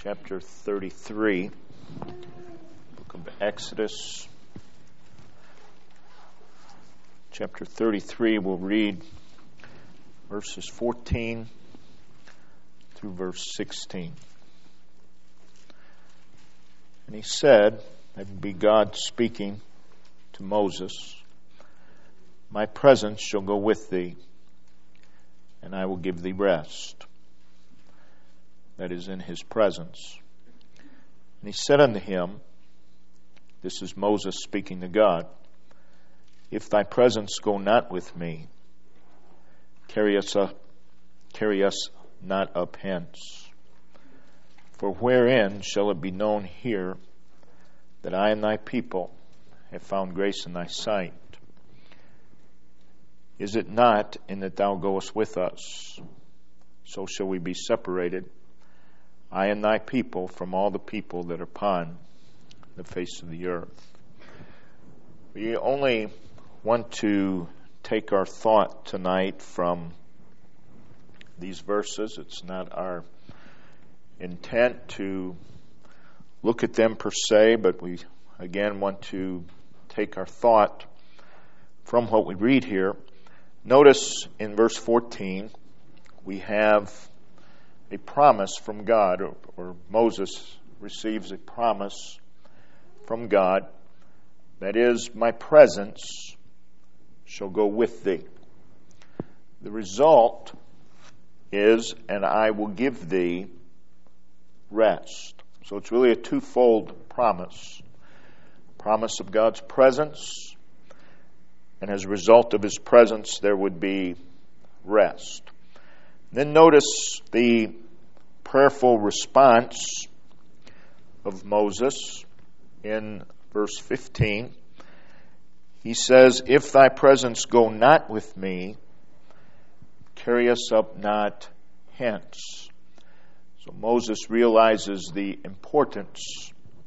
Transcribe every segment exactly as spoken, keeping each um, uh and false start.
chapter thirty-three, book of Exodus. Chapter thirty-three, we'll read verses fourteen through verse sixteen. And he said, that would be God speaking to Moses, "My presence shall go with thee, and I will give thee rest." That is, in his presence. And he said unto him, this is Moses speaking to God, "If thy presence go not with me, carry us up, carry us not up hence. For wherein shall it be known here that I and thy people have found grace in thy sight? Is it not in that thou goest with us? So shall we be separated, I and thy people, from all the people that are upon the face of the earth." We only want to take our thought tonight from these verses. It's not our intent to look at them per se, but we again want to take our thought from what we read here. Notice in verse fourteen, we have a promise from God, or, or Moses receives a promise from God, that is, "My presence shall go with thee." The result is, "and I will give thee rest." So it's really a twofold promise. Promise of God's presence, and as a result of his presence, there would be rest. Then notice the prayerful response of Moses in verse fifteen. He says, "If thy presence go not with me, carry us up not hence." So Moses realizes the importance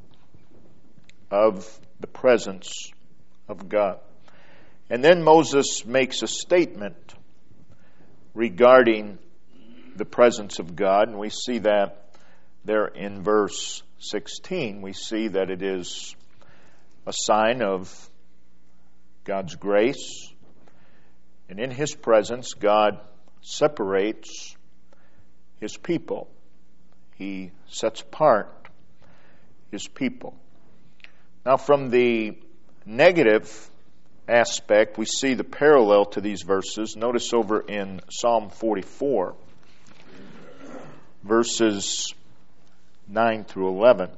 of the presence of God. And then Moses makes a statement regarding the presence of God, and we see that there in verse sixteen. We see that it is a sign of God's grace, and in his presence God separates his people. He sets apart his people. Now, from the negative aspect, we see the parallel to these verses. Notice over in Psalm forty-four, verses nine through eleven.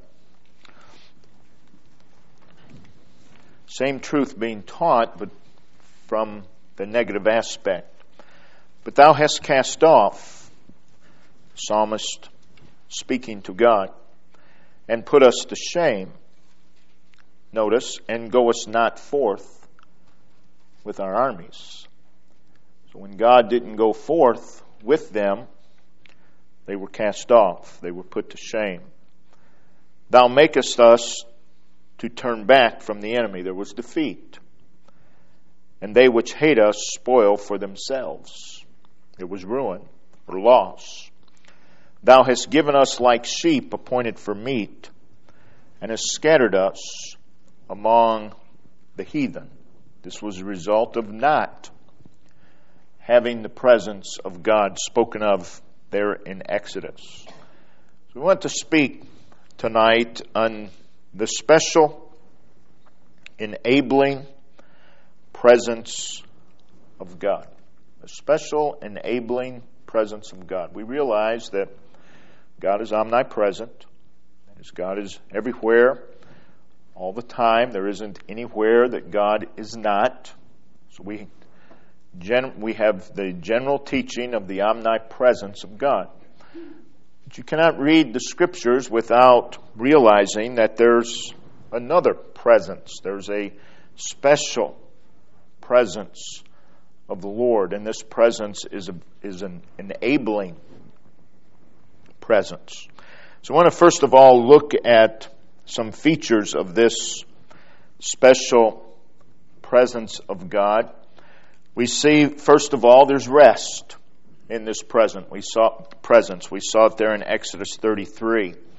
Same truth being taught, but from the negative aspect. "But thou hast cast off," psalmist speaking to God, "and put us to shame." Notice, "and goest not forth with our armies." So when God didn't go forth with them, they were cast off. They were put to shame. "Thou makest us to turn back from the enemy." There was defeat. "And they which hate us spoil for themselves." It was ruin or loss. "Thou hast given us like sheep appointed for meat, and hast scattered us among the heathen." This was a result of not having the presence of God spoken of there in Exodus. So we want to speak tonight on the special, enabling presence of God. The special, enabling presence of God. We realize that God is omnipresent. As God is everywhere, all the time. There isn't anywhere that God is not. So we gen- we have the general teaching of the omnipresence of God. But you cannot read the Scriptures without realizing that there's another presence. There's a special presence of the Lord, and this presence is a, is an enabling presence. So I want to first of all look at some features of this special presence of God. We see, first of all, there's rest in this present. We saw presence. We saw it there in Exodus thirty-three.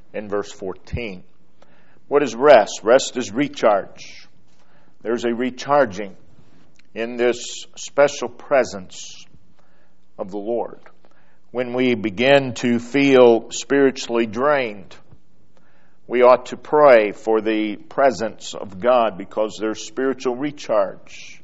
in verse fourteen. What is rest? Rest is recharge. There's a recharging in this special presence of the Lord. When we begin to feel spiritually drained, we ought to pray for the presence of God, because there's spiritual recharge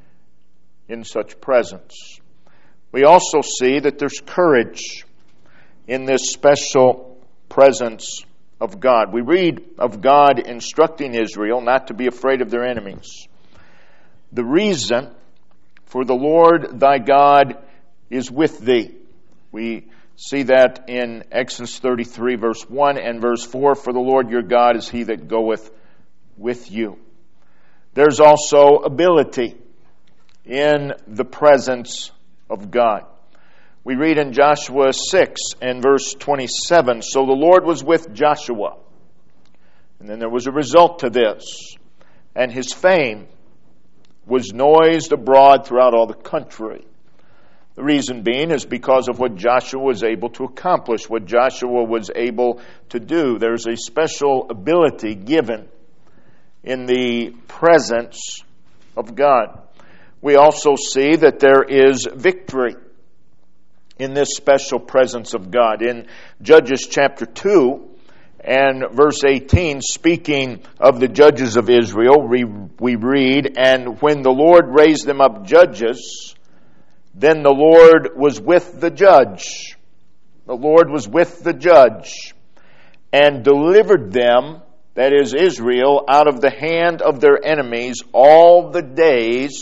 in such presence. We also see that there's courage in this special presence of God. We read of God instructing Israel not to be afraid of their enemies. The reason for the Lord thy God is with thee. We see that in Exodus thirty-three, verse one and verse four. For the Lord your God is he that goeth with you. There's also ability in the presence of God. We read in Joshua six and verse twenty-seven, so the Lord was with Joshua. And then there was a result to this. And his fame was noised abroad throughout all the country. The reason being is because of what Joshua was able to accomplish, what Joshua was able to do. There's a special ability given in the presence of God. We also see that there is victory in this special presence of God. In Judges chapter two and verse eighteen, speaking of the judges of Israel, we, we read, and when the Lord raised them up judges, then the Lord was with the judge. The Lord was with the judge and delivered them, that is Israel, out of the hand of their enemies all the days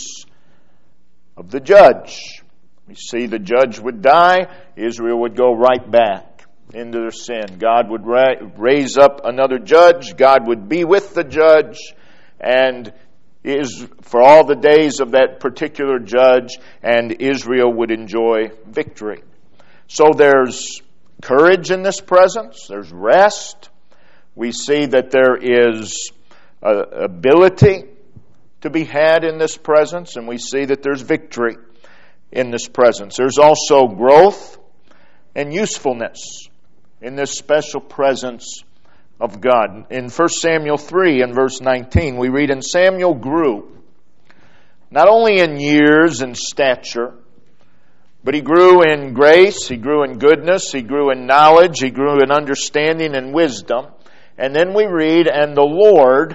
of the judge. We see the judge would die, Israel would go right back into their sin. God would ra- raise up another judge, God would be with the judge, and is for all the days of that particular judge, and Israel would enjoy victory. So there's courage in this presence, there's rest. We see that there is uh, ability to be had in this presence, and we see that there's victory in this presence. There's also growth and usefulness in this special presence of God. In First Samuel three and verse nineteen, we read, and Samuel grew, not only in years and stature, but he grew in grace, he grew in goodness, he grew in knowledge, he grew in understanding and wisdom. And then we read, and the Lord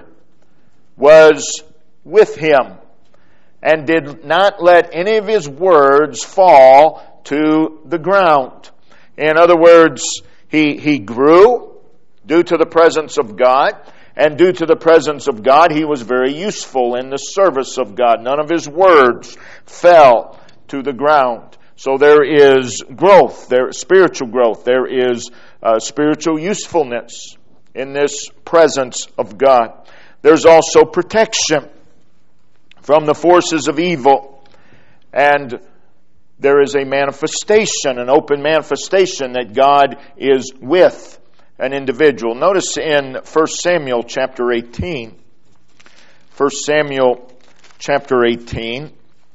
was with him, and did not let any of his words fall to the ground. In other words, he, he grew due to the presence of God, and due to the presence of God, he was very useful in the service of God. None of his words fell to the ground. So there is growth, there is spiritual growth, there is uh, spiritual usefulness in this presence of God. There's also protection from the forces of evil. And there is a manifestation, an open manifestation that God is with an individual. Notice in First Samuel chapter eighteen. First Samuel chapter eighteen,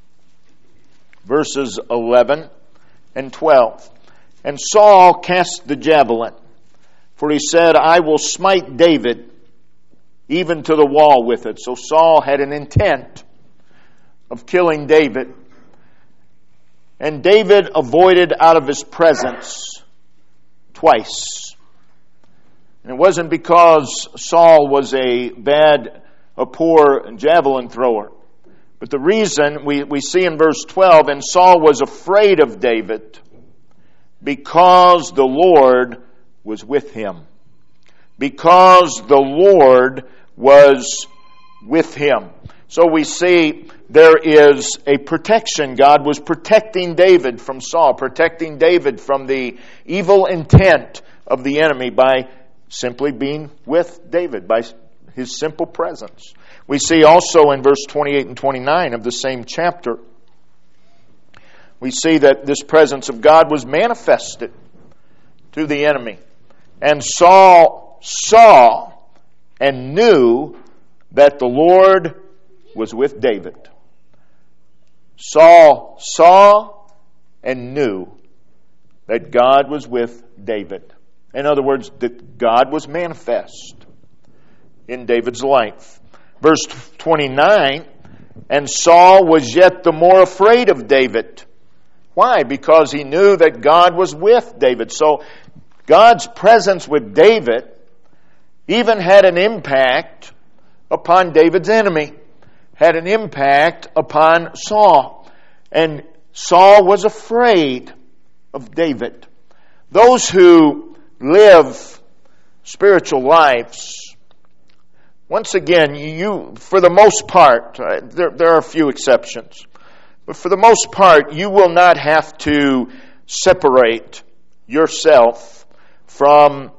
verses eleven and twelve. And Saul cast the javelin, for he said, I will smite David even to the wall with it. So Saul had an intent of killing David. And David avoided out of his presence twice. And it wasn't because Saul was a bad, a poor javelin thrower. But the reason we, we see in verse twelve, and Saul was afraid of David because the Lord was with him. Because the Lord was with him. So we see there is a protection. God was protecting David from Saul, protecting David from the evil intent of the enemy by simply being with David, by his simple presence. We see also in verse twenty-eight and twenty-nine of the same chapter, we see that this presence of God was manifested to the enemy. And Saul saw and knew that the Lord was with David. Saul saw and knew that God was with David. In other words, that God was manifest in David's life. Verse twenty-nine, and Saul was yet the more afraid of David. Why? Because he knew that God was with David. So God's presence with David even had an impact upon David's enemy, had an impact upon Saul. And Saul was afraid of David. Those who live spiritual lives, once again, you, for the most part, uh, there, there are a few exceptions, but for the most part, you will not have to separate yourself from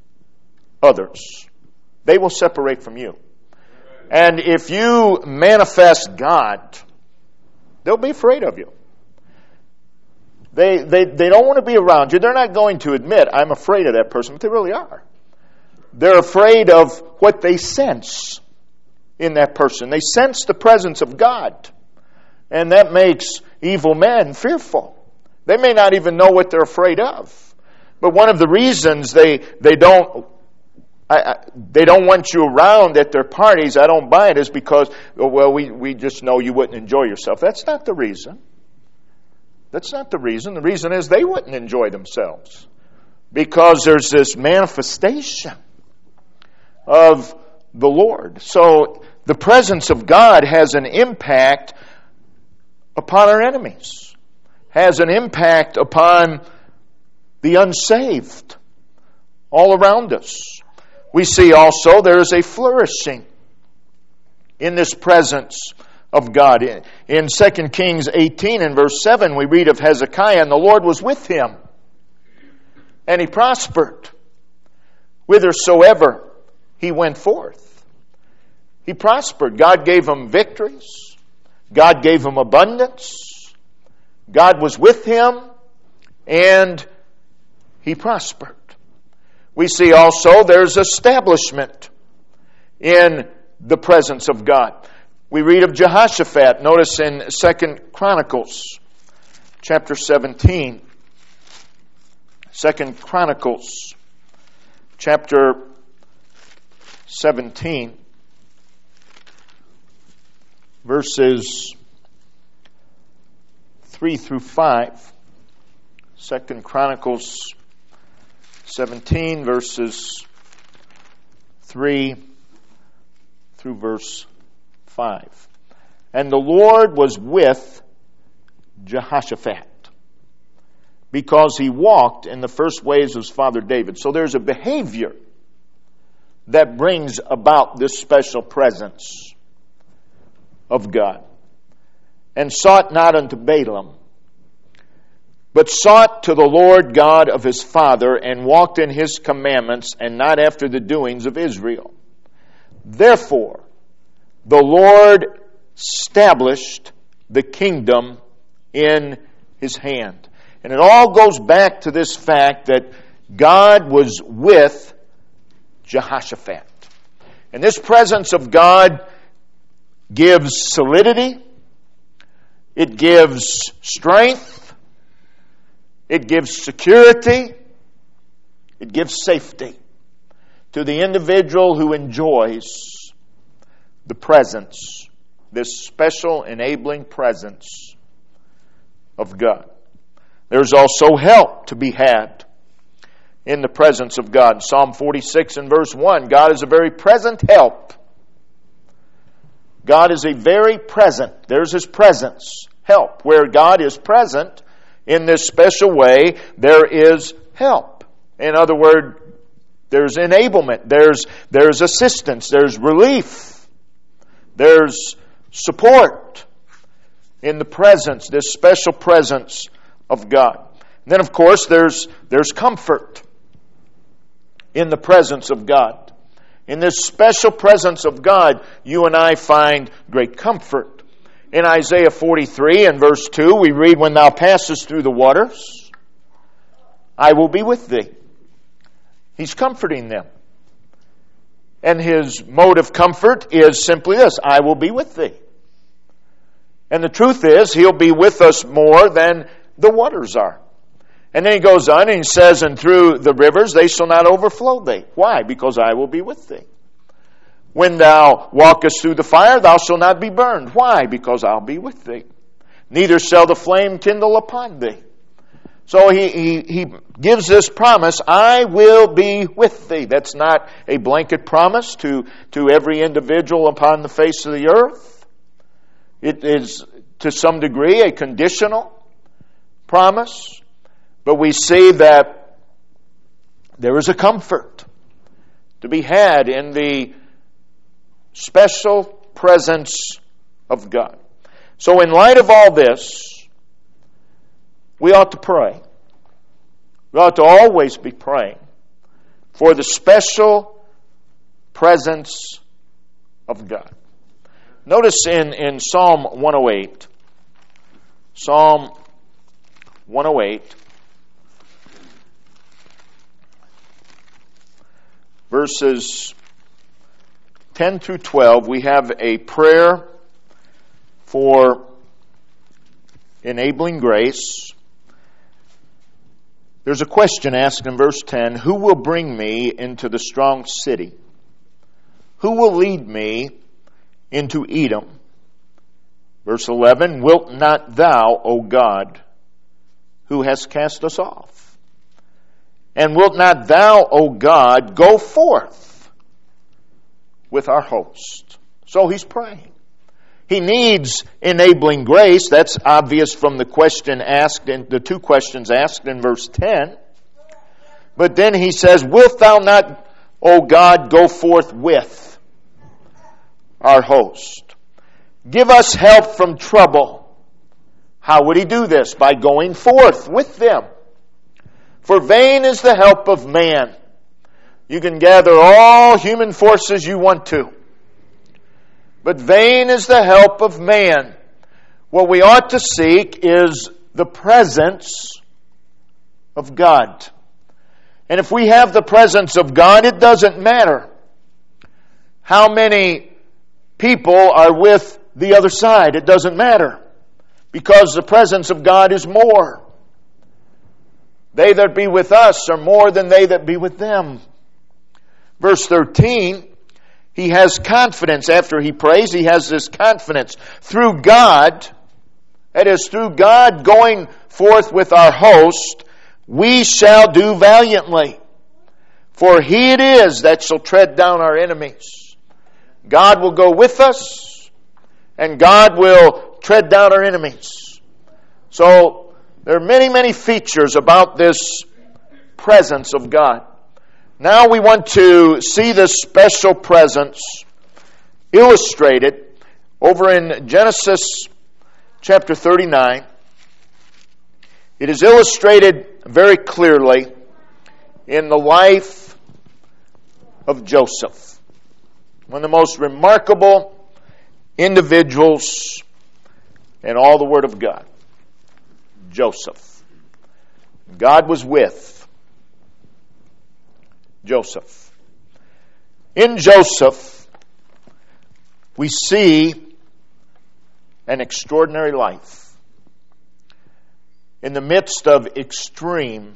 others. They will separate from you. And if you manifest God, they'll be afraid of you. They, they, they don't want to be around you. They're not going to admit, I'm afraid of that person, but they really are. They're afraid of what they sense in that person. They sense the presence of God. And that makes evil men fearful. They may not even know what they're afraid of. But one of the reasons they, they don't I, I, they don't want you around at their parties, I don't buy it, is because, well, we, we just know you wouldn't enjoy yourself. That's not the reason. That's not the reason. The reason is they wouldn't enjoy themselves. Because there's this manifestation of the Lord. So the presence of God has an impact upon our enemies. Has an impact upon the unsaved all around us. We see also there is a flourishing in this presence of God. In Second Kings eighteen and verse seven, we read of Hezekiah, and the Lord was with him, and he prospered whithersoever he went forth. He prospered. God gave him victories. God gave him abundance. God was with him, and he prospered. We see also there's establishment in the presence of God. We read of Jehoshaphat. Notice in Second Chronicles chapter seventeen. Second Chronicles chapter seventeen, verses three through five. Second Chronicles seventeen, verses three through verse five. And the Lord was with Jehoshaphat, because he walked in the first ways of his father David. So there's a behavior that brings about this special presence of God. And sought not unto Balaam, but sought to the Lord God of his father, and walked in his commandments, and not after the doings of Israel. Therefore, the Lord established the kingdom in his hand. And it all goes back to this fact that God was with Jehoshaphat. And this presence of God gives solidity, it gives strength, it gives security, it gives safety to the individual who enjoys the presence, this special enabling presence of God. There's also help to be had in the presence of God. Psalm forty-six and verse one, God is a very present help. God is a very present, there's His presence, help. Where God is present in this special way, there is help. In other words, there's enablement, there's, there's assistance, there's relief, there's support in the presence, this special presence of God. And then, of course, there's, there's comfort in the presence of God. In this special presence of God, you and I find great comfort. In Isaiah forty-three and verse two, we read, when thou passest through the waters, I will be with thee. He's comforting them. And his mode of comfort is simply this, I will be with thee. And the truth is, He'll be with us more than the waters are. And then he goes on and he says, and through the rivers they shall not overflow thee. Why? Because I will be with thee. When thou walkest through the fire, thou shalt not be burned. Why? Because I'll be with thee. Neither shall the flame kindle upon thee. So he, he, he gives this promise, I will be with thee. That's not a blanket promise to, to every individual upon the face of the earth. It is, to some degree, a conditional promise. But we see that there is a comfort to be had in the special presence of God. So in light of all this, we ought to pray. We ought to always be praying for the special presence of God. Notice in, in Psalm one oh eight, Psalm one oh eight, verses ten through twelve, we have a prayer for enabling grace. There's a question asked in verse ten, who will bring me into the strong city? Who will lead me into Edom? Verse eleven, wilt not thou, O God, who hast cast us off? And wilt not thou, O God, go forth with our host? So he's praying. He needs enabling grace. That's obvious from the question asked, in the two questions asked in verse ten. But then he says, wilt thou not, O God, go forth with our host? Give us help from trouble. How would he do this? By going forth with them. For vain is the help of man. You can gather all human forces you want to, but vain is the help of man. What we ought to seek is the presence of God. And if we have the presence of God, it doesn't matter how many people are with the other side. It doesn't matter, because the presence of God is more. They that be with us are more than they that be with them. Verse thirteen, he has confidence after he prays. He has this confidence. Through God, that is, through God going forth with our host, we shall do valiantly. For he it is that shall tread down our enemies. God will go with us, and God will tread down our enemies. So, there are many, many features about this presence of God. Now we want to see this special presence illustrated over in Genesis chapter thirty-nine. It is illustrated very clearly in the life of Joseph, one of the most remarkable individuals in all the Word of God. Joseph. God was with Joseph. In Joseph, we see an extraordinary life. In the midst of extreme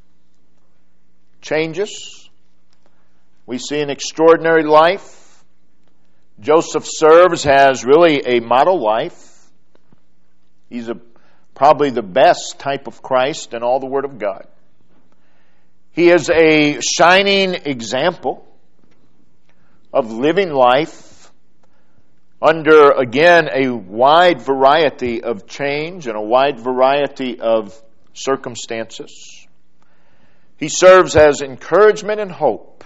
changes, we see an extraordinary life. Joseph serves as really a model life. He's a, probably the best type of Christ in all the Word of God. He is a shining example of living life under, again, a wide variety of change and a wide variety of circumstances. He serves as encouragement and hope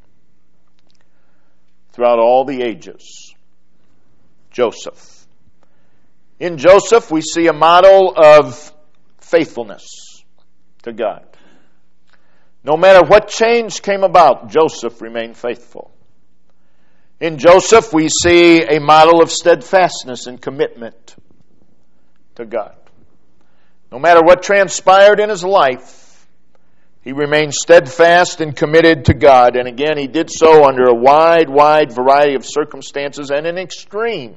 throughout all the ages. Joseph. In Joseph, we see a model of faithfulness to God. No matter what change came about, Joseph remained faithful. In Joseph, we see a model of steadfastness and commitment to God. No matter what transpired in his life, he remained steadfast and committed to God. And again, he did so under a wide, wide variety of circumstances and in extreme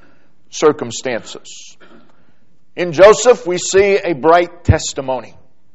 circumstances. In Joseph, we see a bright testimony.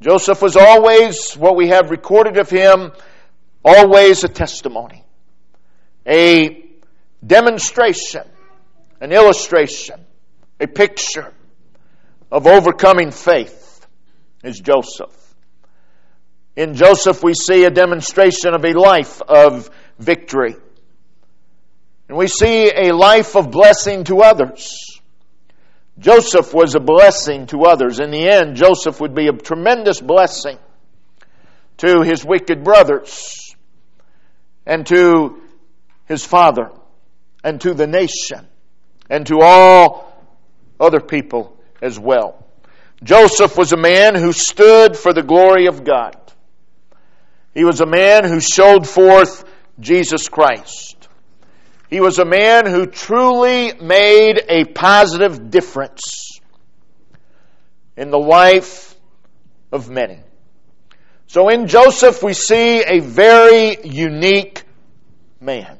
Joseph was always, what we have recorded of him, always a testimony, a demonstration, an illustration, a picture of overcoming faith is Joseph. In Joseph we see a demonstration of a life of victory. And we see a life of blessing to others. Joseph was a blessing to others. In the end, Joseph would be a tremendous blessing to his wicked brothers and to his father and to the nation and to all other people as well. Joseph was a man who stood for the glory of God. He was a man who showed forth Jesus Christ. He was a man who truly made a positive difference in the life of many. So in Joseph we see a very unique man.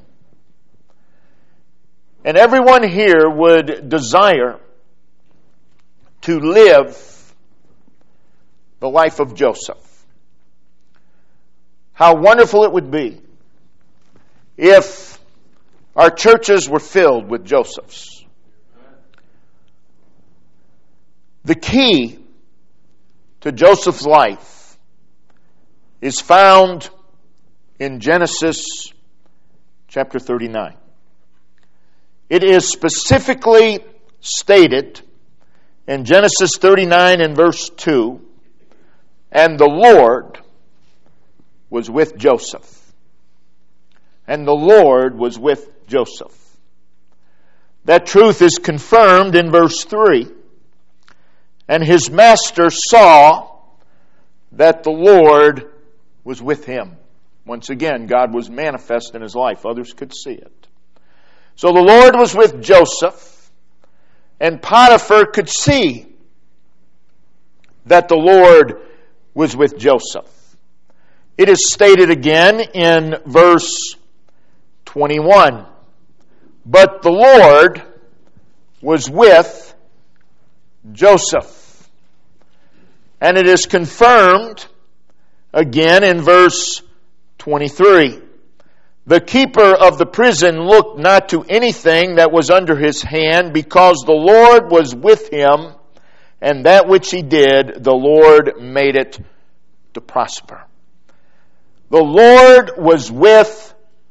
And everyone here would desire to live the life of Joseph. How wonderful it would be if our churches were filled with Josephs. The key to Joseph's life is found in Genesis chapter thirty-nine. It is specifically stated in Genesis thirty-nine and verse two, and the Lord was with Joseph. And the Lord was with Joseph. That truth is confirmed in verse three. And his master saw that the Lord was with him. Once again, God was manifest in his life. Others could see it. So the Lord was with Joseph, and Potiphar could see that the Lord was with Joseph. It is stated again in verse twenty-one. But the Lord was with Joseph. And it is confirmed again in verse twenty-three. The keeper of the prison looked not to anything that was under his hand, because the Lord was with him, and that which he did, the Lord made it to prosper. The Lord was with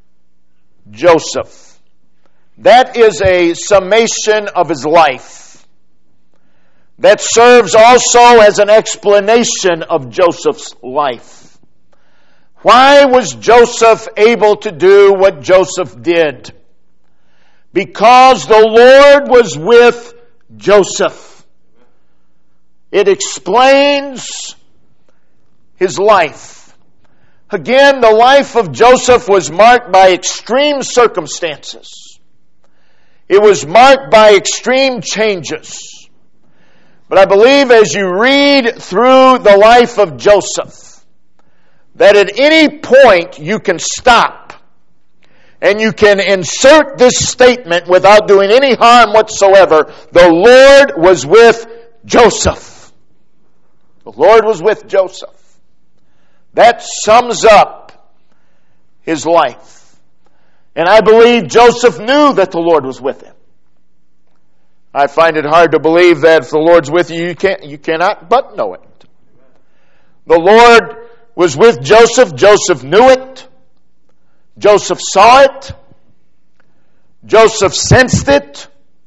Joseph. That is a summation of his life. That serves also as an explanation of Joseph's life. Why was Joseph able to do what Joseph did? Because the Lord was with Joseph. It explains his life. Again, the life of Joseph was marked by extreme circumstances. It was marked by extreme changes. But I believe as you read through the life of Joseph, that at any point you can stop and you can insert this statement without doing any harm whatsoever. The Lord was with Joseph. The Lord was with Joseph. That sums up his life. And I believe Joseph knew that the Lord was with him. I find it hard to believe that if the Lord's with you, you can't, you cannot but know it. The Lord was with Joseph. Joseph knew it. Joseph saw it. Joseph sensed it.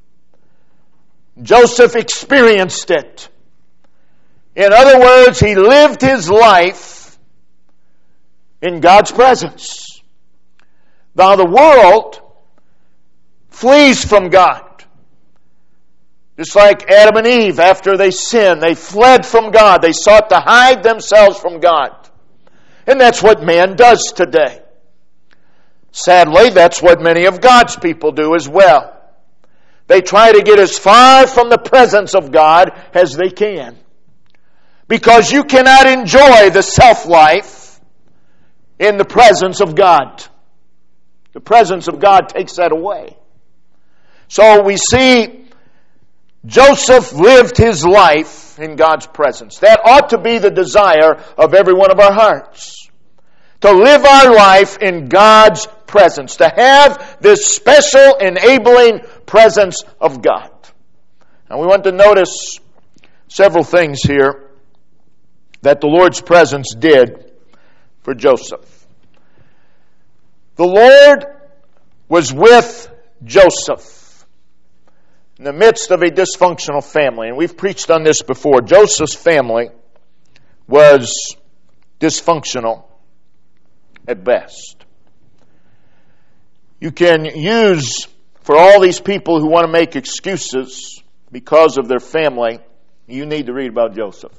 Joseph experienced it. In other words, he lived his life in God's presence. Now the world flees from God. Just like Adam and Eve, after they sinned, they fled from God. They sought to hide themselves from God. And that's what man does today. Sadly, that's what many of God's people do as well. They try to get as far from the presence of God as they can. Because you cannot enjoy the self-life in the presence of God. The presence of God takes that away. So we see Joseph lived his life in God's presence. That ought to be the desire of every one of our hearts. To live our life in God's presence. To have this special enabling presence of God. Now we want to notice several things here that the Lord's presence did for Joseph. The Lord was with Joseph in the midst of a dysfunctional family. And we've preached on this before. Joseph's family was dysfunctional at best. You can use, for all these people who want to make excuses because of their family, you need to read about Joseph.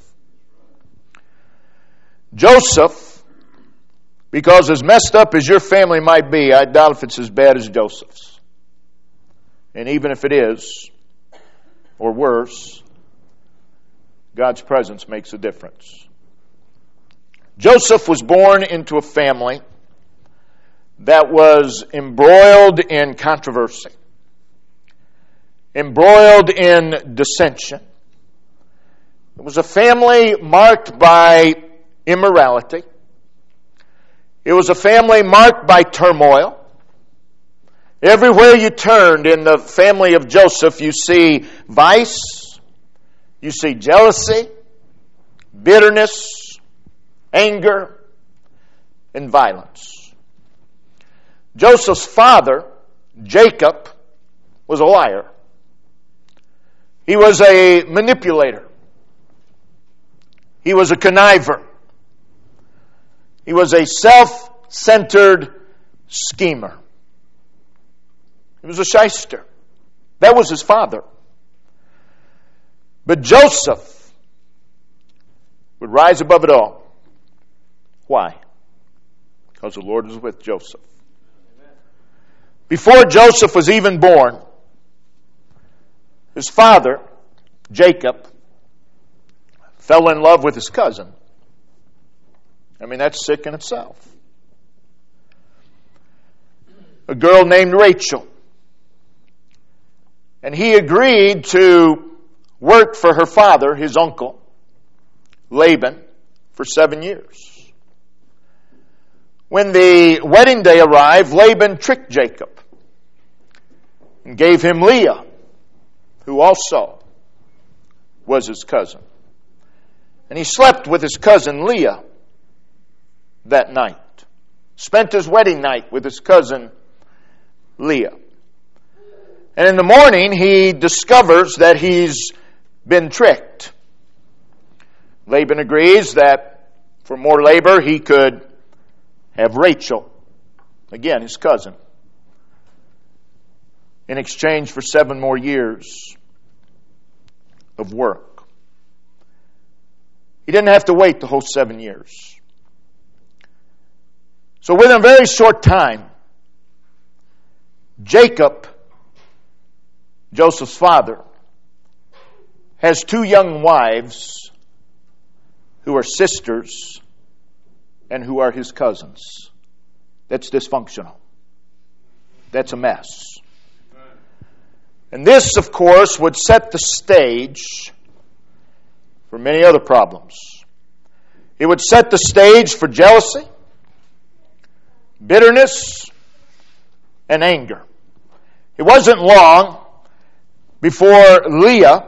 Joseph, because as messed up as your family might be, I doubt if it's as bad as Joseph's. And even if it is, or worse, God's presence makes a difference. Joseph was born into a family that was embroiled in controversy, embroiled in dissension. It was a family marked by immorality. It was a family marked by turmoil. Everywhere you turned in the family of Joseph, you see vice, you see jealousy, bitterness, anger, and violence. Joseph's father, Jacob, was a liar. He was a manipulator. He was a conniver. He was a self-centered schemer. He was a shyster. That was his father. But Joseph would rise above it all. Why? Because the Lord was with Joseph. Before Joseph was even born, his father, Jacob, fell in love with his cousin. I mean, that's sick in itself. A girl named Rachel. And he agreed to work for her father, his uncle, Laban, for seven years. When the wedding day arrived, Laban tricked Jacob and gave him Leah, who also was his cousin. And he slept with his cousin Leah that night. Spent his wedding night with his cousin Leah. And in the morning, he discovers that he's been tricked. Laban agrees that for more labor, he could have Rachel, again, his cousin, in exchange for seven more years of work. He didn't have to wait the whole seven years. So within a very short time, Jacob, Joseph's father, has two young wives who are sisters and who are his cousins. That's dysfunctional. That's a mess. And this, of course, would set the stage for many other problems. It would set the stage for jealousy, bitterness, and anger. It wasn't long before Leah,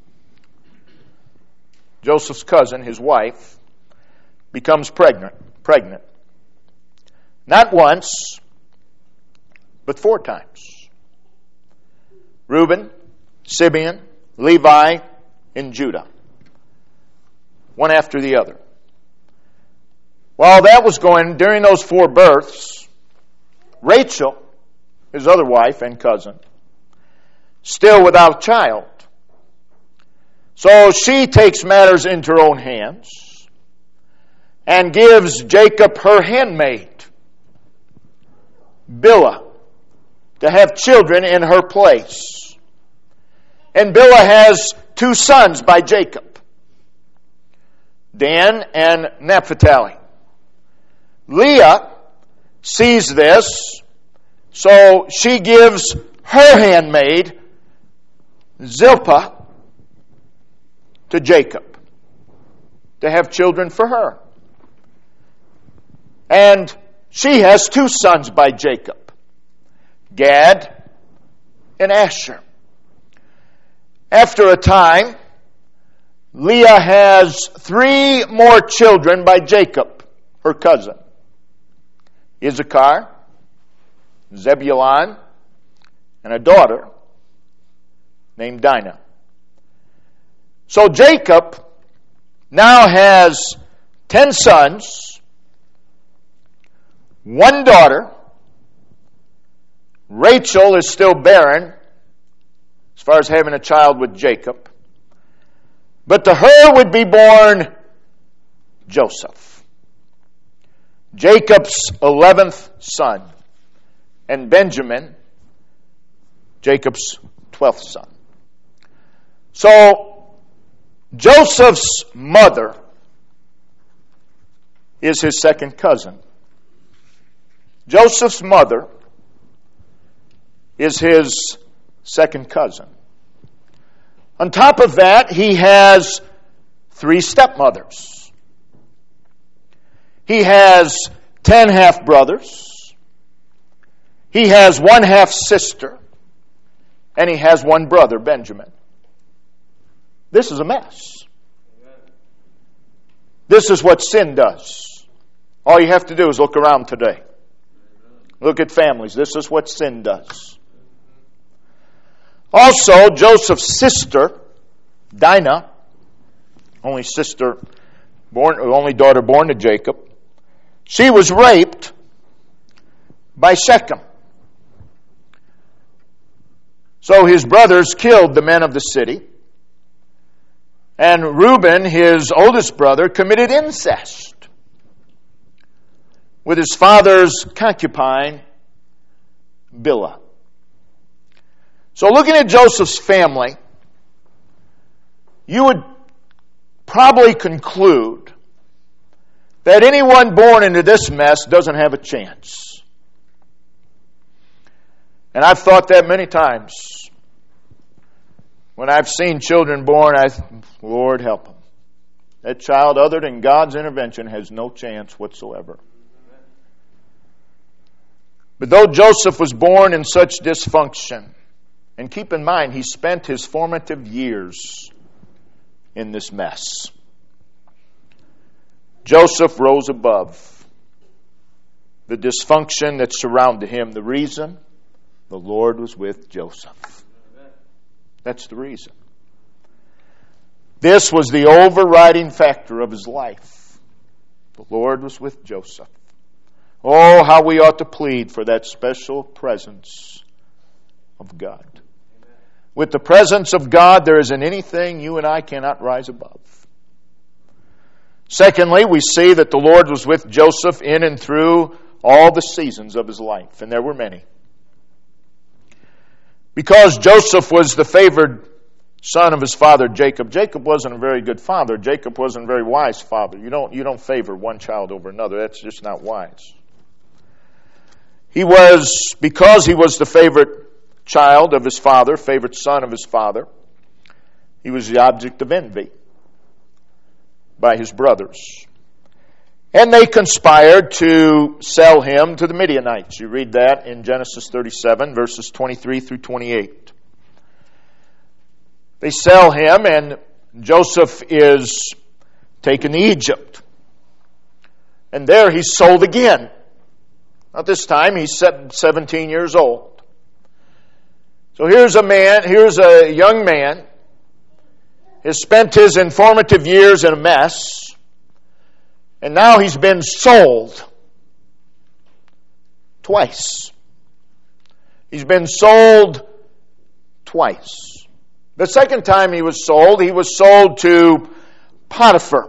Joseph's cousin, his wife, becomes pregnant. Pregnant. Not once, but four times. Reuben, Simeon, Levi, and Judah. One after the other. While that was going, during those four births, Rachel, his other wife and cousin, still without a child. So she takes matters into her own hands and gives Jacob her handmaid, Bilhah, to have children in her place. And Bilhah has two sons by Jacob, Dan and Naphtali. Leah sees this, so she gives her handmaid, Zilpah, to Jacob to have children for her. And she has two sons by Jacob, Gad and Asher. After a time, Leah has three more children by Jacob, her cousin. Issachar, Zebulun, and a daughter named Dinah. So Jacob now has ten sons, one daughter. Rachel is still barren as far as having a child with Jacob. But to her would be born Joseph, Jacob's eleventh son, and Benjamin, Jacob's twelfth son. So, Joseph's mother is his second cousin. Joseph's mother is his second cousin. On top of that, he has three stepmothers. He has ten half-brothers. He has one half-sister. And he has one brother, Benjamin. This is a mess. This is what sin does. All you have to do is look around today. Look at families. This is what sin does. Also, Joseph's sister, Dinah, only sister, born, only daughter born to Jacob, she was raped by Shechem. So his brothers killed the men of the city. And Reuben, his oldest brother, committed incest with his father's concubine, Bilhah. So looking at Joseph's family, you would probably conclude that anyone born into this mess doesn't have a chance. And I've thought that many times. When I've seen children born, I think, Lord help them. That child, other than God's intervention, has no chance whatsoever. But though Joseph was born in such dysfunction, and keep in mind, he spent his formative years in this mess, Joseph rose above the dysfunction that surrounded him. The reason? The Lord was with Joseph. That's the reason. This was the overriding factor of his life. The Lord was with Joseph. Oh, how we ought to plead for that special presence of God. With the presence of God, there isn't anything you and I cannot rise above. Secondly, we see that the Lord was with Joseph in and through all the seasons of his life, and there were many. Because Joseph was the favored son of his father Jacob. Jacob wasn't a very good father. Jacob wasn't a very wise father. You don't, you don't favor one child over another. That's just not wise. He was, because he was the favorite child of his father, favorite son of his father, he was the object of envy by his brothers. And they conspired to sell him to the Midianites. You read that in Genesis thirty-seven, verses twenty-three through twenty-eight. They sell him, and Joseph is taken to Egypt. And there he's sold again. Not this time, he's seventeen years old. So here's a man, here's a young man, has spent his informative years in a mess, and now he's been sold twice. He's been sold twice. The second time he was sold, he was sold to Potiphar,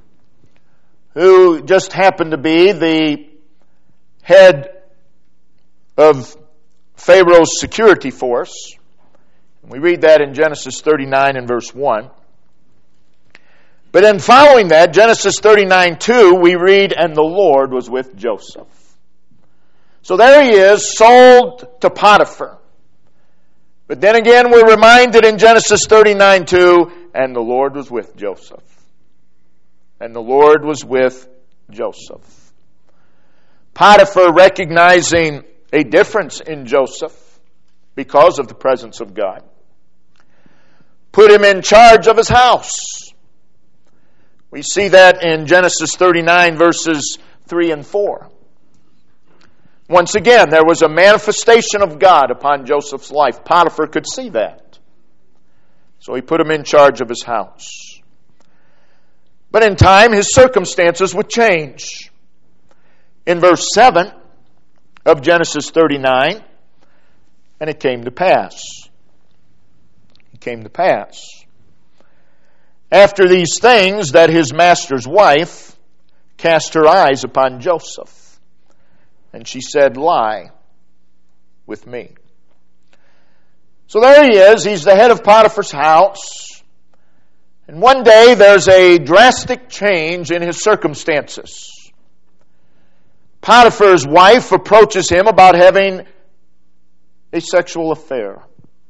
who just happened to be the head of Pharaoh's security force. We read that in Genesis thirty-nine and verse one. But then following that, Genesis thirty-nine two, we read, and the Lord was with Joseph. So there he is, sold to Potiphar. But then again, we're reminded in Genesis thirty-nine two, And the Lord was with Joseph. And the Lord was with Joseph. Potiphar, recognizing a difference in Joseph because of the presence of God, put him in charge of his house. We see that in Genesis thirty-nine, verses three and four. Once again, there was a manifestation of God upon Joseph's life. Potiphar could see that. So he put him in charge of his house. But in time, his circumstances would change. In verse seven of Genesis thirty-nine, and it came to pass. It came to pass. After these things, that his master's wife cast her eyes upon Joseph. And she said, lie with me. So there he is. He's the head of Potiphar's house. And one day there's a drastic change in his circumstances. Potiphar's wife approaches him about having a sexual affair.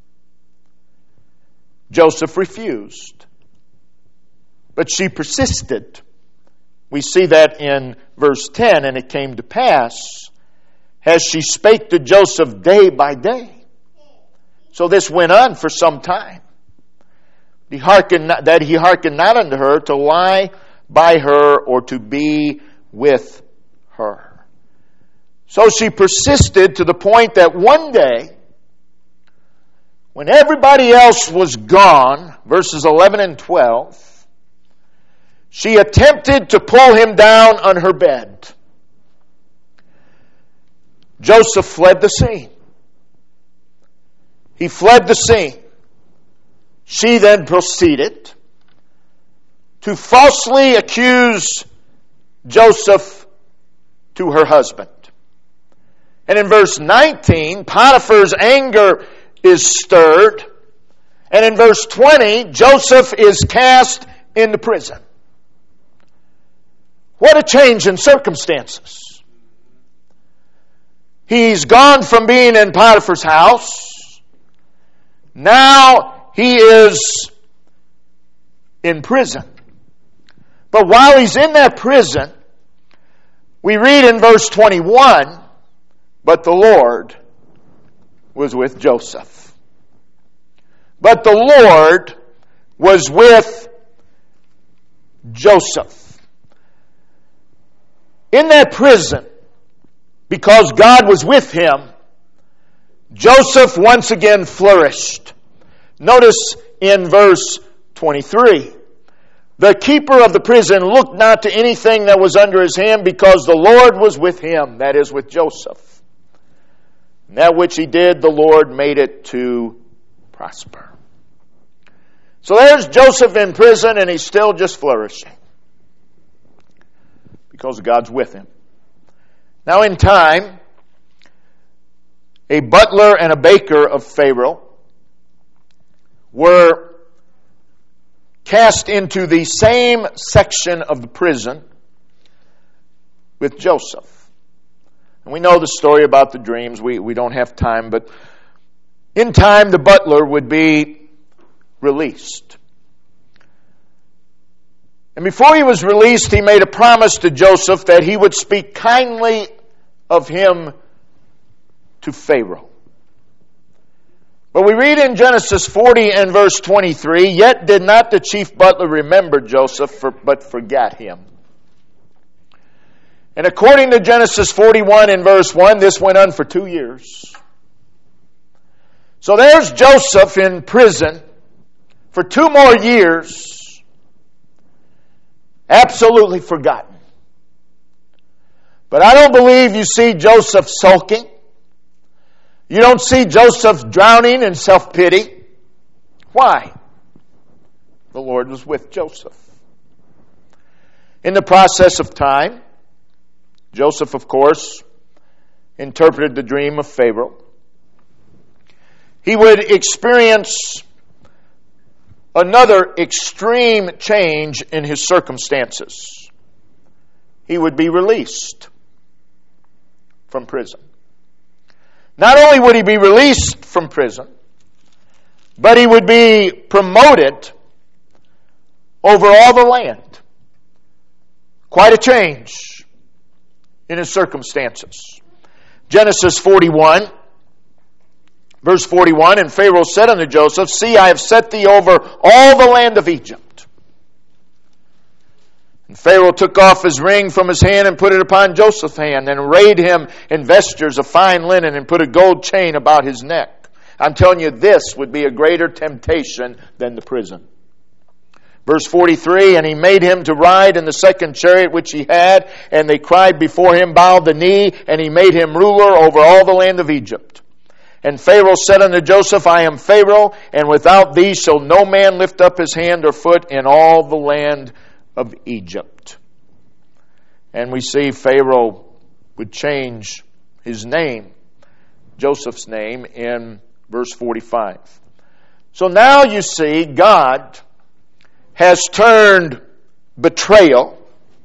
Joseph refused. But she persisted. We see that in verse ten, and it came to pass, as she spake to Joseph day by day. So this went on for some time. He hearkened not, that he hearkened not unto her to lie by her or to be with her. So she persisted to the point that one day, when everybody else was gone, verses eleven and twelve, she attempted to pull him down on her bed. Joseph fled the scene. He fled the scene. She then proceeded to falsely accuse Joseph to her husband. And in verse nineteen, Potiphar's anger is stirred. And in verse twenty, Joseph is cast into prison. What a change in circumstances. He's gone from being in Potiphar's house. Now he is in prison. But while he's in that prison, we read in verse twenty-one, but the Lord was with Joseph. But the Lord was with Joseph. In that prison, because God was with him, Joseph once again flourished. Notice in verse twenty-three, the keeper of the prison looked not to anything that was under his hand, because the Lord was with him, that is, with Joseph. And that which he did, the Lord made it to prosper. So there's Joseph in prison, and he's still just flourishing, because God's with him. Now in time, a butler and a baker of Pharaoh were cast into the same section of the prison with Joseph. And we know the story about the dreams. We, we don't have time, but in time the butler would be released. And before he was released, he made a promise to Joseph that he would speak kindly of him to Pharaoh. But we read in Genesis forty and verse twenty-three, yet did not the chief butler remember Joseph, for, but forgot him. And according to Genesis forty-one and verse one, this went on for two years. So there's Joseph in prison for two more years, absolutely forgotten. But I don't believe you see Joseph sulking. You don't see Joseph drowning in self-pity. Why? The Lord was with Joseph. In the process of time, Joseph, of course, interpreted the dream of Pharaoh. He would experience another extreme change in his circumstances. He would be released from prison. Not only would he be released from prison, but he would be promoted over all the land. Quite a change in his circumstances. Genesis forty-one, verse forty-one, and Pharaoh said unto Joseph, See, I have set thee over all the land of Egypt. And Pharaoh took off his ring from his hand and put it upon Joseph's hand, and arrayed him in vestures of fine linen, and put a gold chain about his neck. I'm telling you, this would be a greater temptation than the prison. Verse forty-three, and he made him to ride in the second chariot which he had, and they cried before him, bowed the knee, and he made him ruler over all the land of Egypt. And Pharaoh said unto Joseph, I am Pharaoh, and without thee shall no man lift up his hand or foot in all the land of Egypt. And we see Pharaoh would change his name, Joseph's name, in verse forty-five. So now you see God has turned betrayal,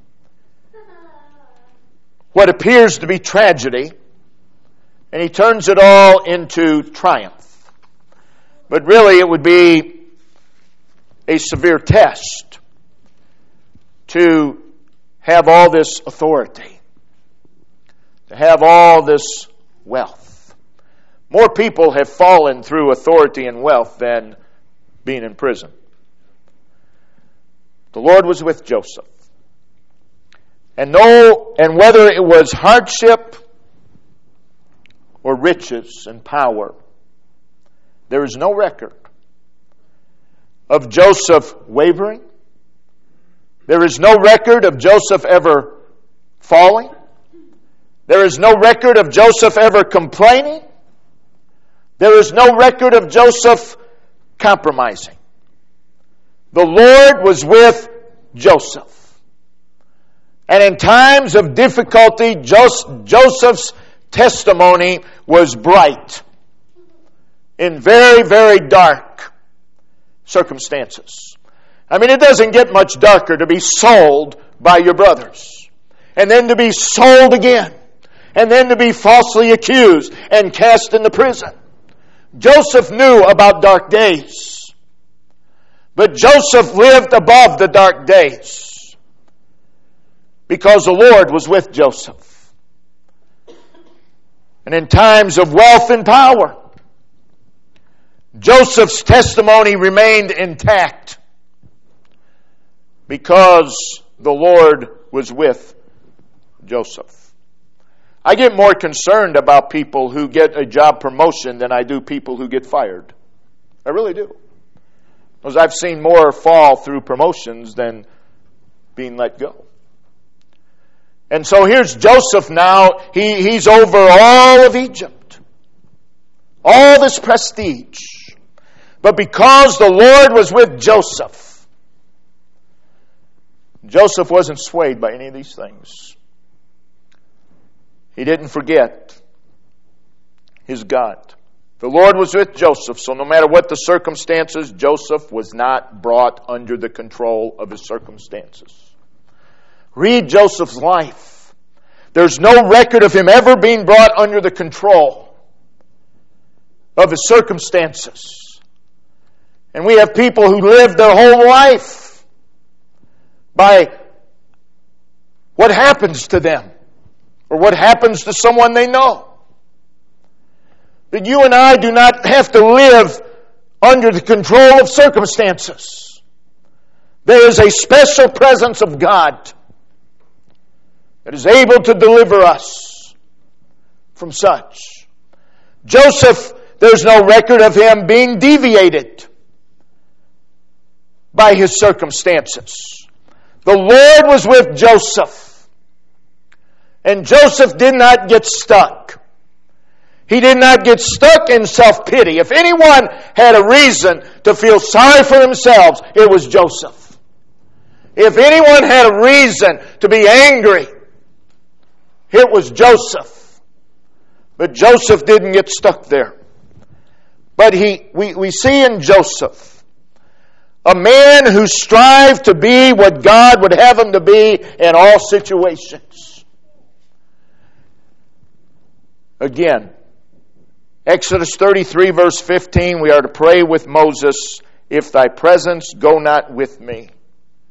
what appears to be tragedy, and he turns it all into triumph. But really it would be a severe test to have all this authority, to have all this wealth. More people have fallen through authority and wealth than being in prison. The Lord was with Joseph. And no, and whether it was hardship or riches and power, there is no record of Joseph wavering. There is no record of Joseph ever falling. There is no record of Joseph ever complaining. There is no record of Joseph compromising. The Lord was with Joseph. And in times of difficulty, Joseph's testimony was bright in very, very dark circumstances. I mean, it doesn't get much darker to be sold by your brothers, and then to be sold again, and then to be falsely accused and cast into prison. Joseph knew about dark days. But Joseph lived above the dark days because the Lord was with Joseph. And in times of wealth and power, Joseph's testimony remained intact because the Lord was with Joseph. I get more concerned about people who get a job promotion than I do people who get fired. I really do. Because I've seen more fall through promotions than being let go. And so here's Joseph now. He, he's over all of Egypt. All this prestige. But because the Lord was with Joseph, Joseph wasn't swayed by any of these things. He didn't forget his God. The Lord was with Joseph, so no matter what the circumstances, Joseph was not brought under the control of his circumstances. Read Joseph's life. There's no record of him ever being brought under the control of his circumstances. And we have people who live their whole life by what happens to them or what happens to someone they know. That you and I do not have to live under the control of circumstances. There is a special presence of God that is able to deliver us from such. Joseph, there's no record of him being deviated by his circumstances. The Lord was with Joseph, and Joseph did not get stuck. He did not get stuck in self-pity. If anyone had a reason to feel sorry for themselves, it was Joseph. If anyone had a reason to be angry, it was Joseph. But Joseph didn't get stuck there. But he, we, we see in Joseph a man who strived to be what God would have him to be in all situations. Again, Exodus thirty-three, verse fifteen, we are to pray with Moses, if thy presence go not with me,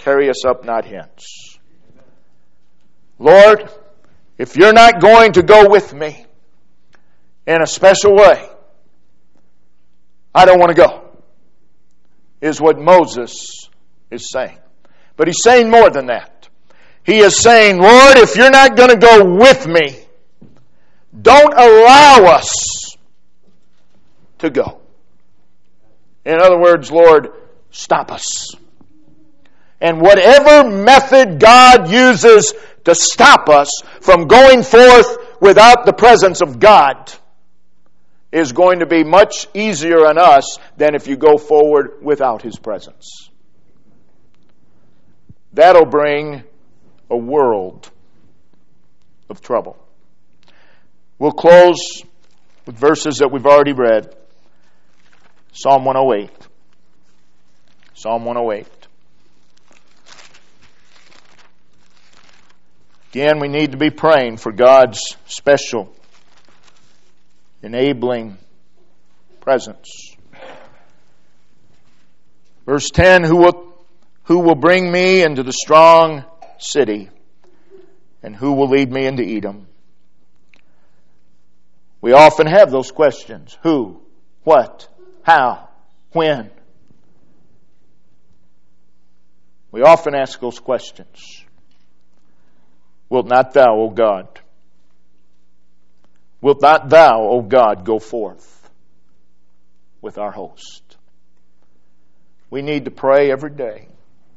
carry us up, not hence. Lord, if you're not going to go with me in a special way, I don't want to go, is what Moses is saying. But he's saying more than that. He is saying, Lord, if you're not going to go with me, don't allow us to go. In other words, Lord, stop us. And whatever method God uses to stop us from going forth without the presence of God is going to be much easier on us than if you go forward without His presence. That'll bring a world of trouble. We'll close with verses that we've already read. Psalm one oh eight. Psalm one oh eight. Again, we need to be praying for God's special, enabling presence. Verse ten, who will, who will bring me into the strong city, and who will lead me into Edom? We often have those questions. Who? What? How? When? We often ask those questions. Wilt not thou, O God? Wilt not thou, O God, go forth with our host? We need to pray every day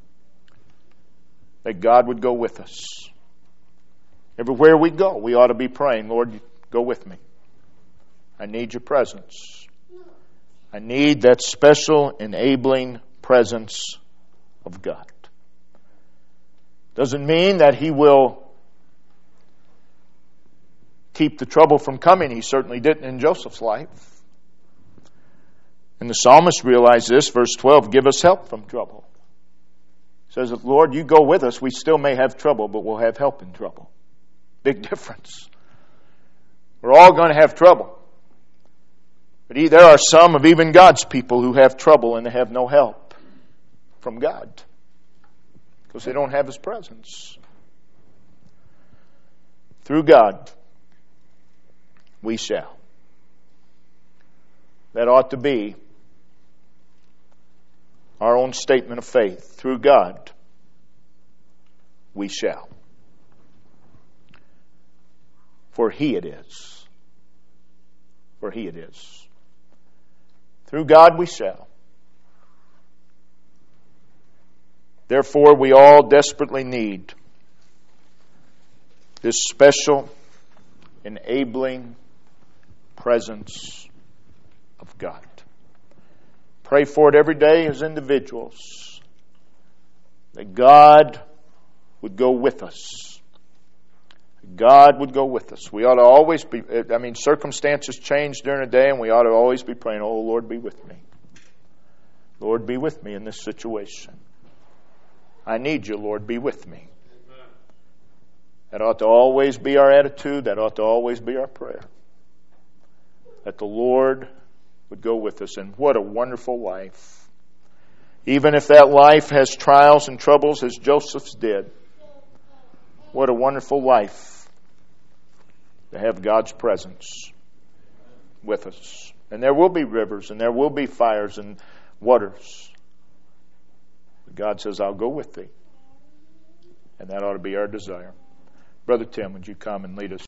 that God would go with us. Everywhere we go, we ought to be praying, Lord, go with me. I need your presence. I need that special enabling presence of God. Doesn't mean that He will keep the trouble from coming. He certainly didn't in Joseph's life. And the psalmist realized this, verse twelve, give us help from trouble. He says, Lord, you go with us, we still may have trouble, but we'll have help in trouble. Big difference. We're all going to have trouble. But there are some of even God's people who have trouble and they have no help from God because they don't have His presence. Through God, we shall. That ought to be our own statement of faith. Through God, we shall. For He it is. For He it is. Through God we shall. Therefore, we all desperately need this special, enabling presence of God. Pray for it every day as individuals, that God would go with us. God would go with us. We ought to always be, I mean, circumstances change during the day, and we ought to always be praying, oh, Lord, be with me. Lord, be with me in this situation. I need you, Lord, be with me. That ought to always be our attitude. That ought to always be our prayer. That the Lord would go with us. And what a wonderful life. Even if that life has trials and troubles as Joseph's did. What a wonderful life to have God's presence with us. And there will be rivers and there will be fires and waters. But God says, I'll go with thee. And that ought to be our desire. Brother Tim, would you come and lead us?